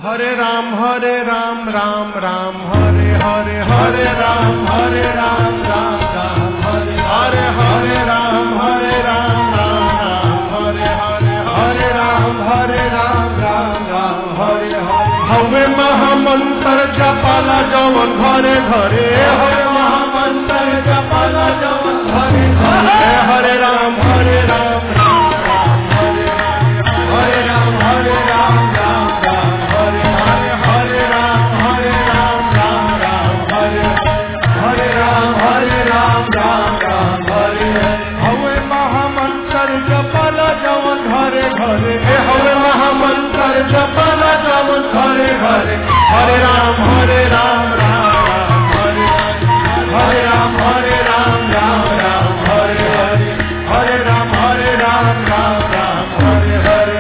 हरे राम राम राम हरे हरे हरे राम राम हरे हरे राम राम हरे हरे राम राम हरे हरे हवे महामंत्र जपाला जवन घरे घरे हरे महामंत्र जपाला जवन घरे घरे हरे राम राम हरे राम घरे घरे हवे महामंत्र जपाला जवन घरे घरे हरे राम हरे राम हरे राम हरे राम हरे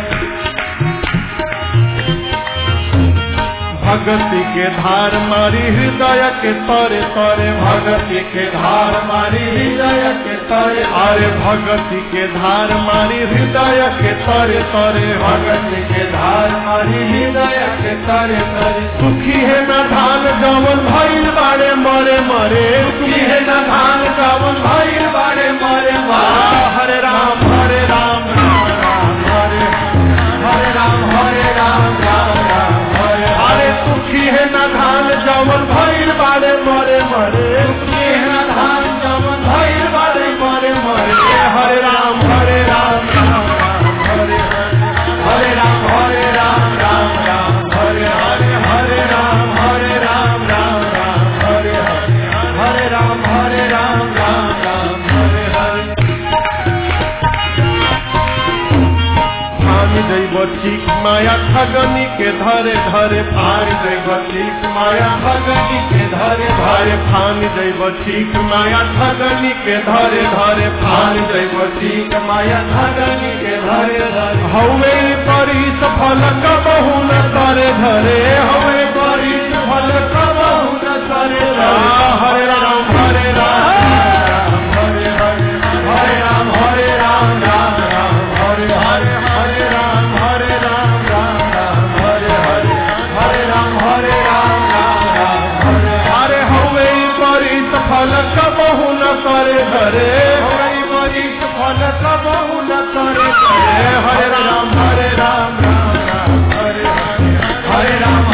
भगति के धार मारी हृदय के तरे तरे भगति के धार मारी हृदय के तरे अरे भगति के धार मारी हृदय के तरे तरे भगति के धार मारी हृदय के तरे तरे सुखी है न धान जवन भइल बाड़े मरे मरे सुखी है न धान जवन भइल बाड़े मरे मरे हरे राम हरे राम हरे सुखी है न धान जवन भइल बाड़े मरे मरे सुखी है न धान जवन भइल बाड़े मरे मरे हरे राम हरे राम हरे राम हरे ठीक माया ठगनी के धरे धरे फानी दैव ठीक माया ठगनी के धरे धरे फानी दैव ठीक माया ठगनी के धरे धरे फानी दैव ठीक माया ठगनी के धरे धरे हवे परी सफल कबहु न करे धरे हवे परी सफल कबहु न करे धरे हरे राम हरे राम कबहु न करे धरे हरि बड़ी फल कबहु न करे धरे हरे राम हरे राम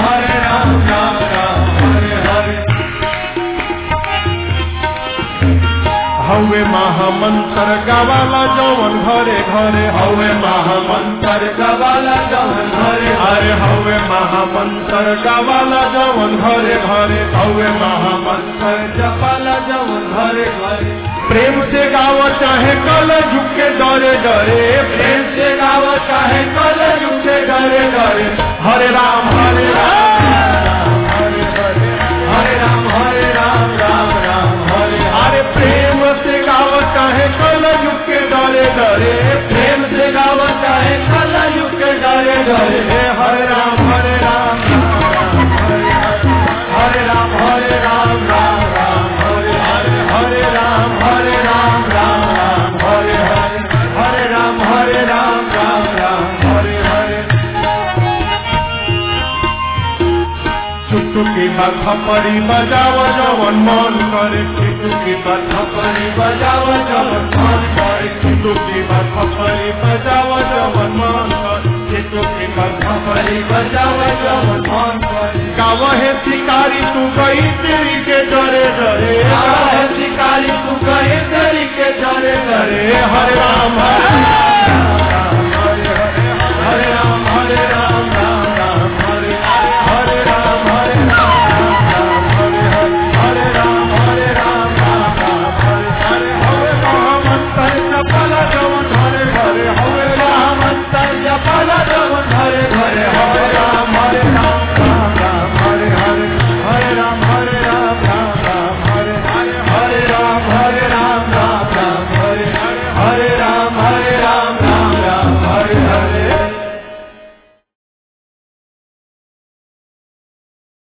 हवे महामंत्र गवाला जवन घरे घरे हवे महामंत्र गवाला जवन घरे अरे हवे महामंत्र गवाला जवन घरे घरे हवे महामंत्र जपाला जवन घरे घरे प्रेम से गाव चाहे कल झुके डरे डरे प्रेम से गाव चाहे कल झुके डरे डरे हरे राम हरे राम हरे प्रेम से गाव चाहे कल झुके डरे डरे प्रेम से गाव चाहे कल झुके डरे डरे हरे राम हरे राम हरे राम हरे राम हरे राम हरे राम हरे चुटकी बाधा परी बजाव जवन मन करे चुटकी बाधा परी बजाव जवन मन करे चुटकी बाधा परी बजाव जवन मन करे चुटकी बाधा परी बजाव जवन मन करे गावहे शिकारी तू गई तेरी के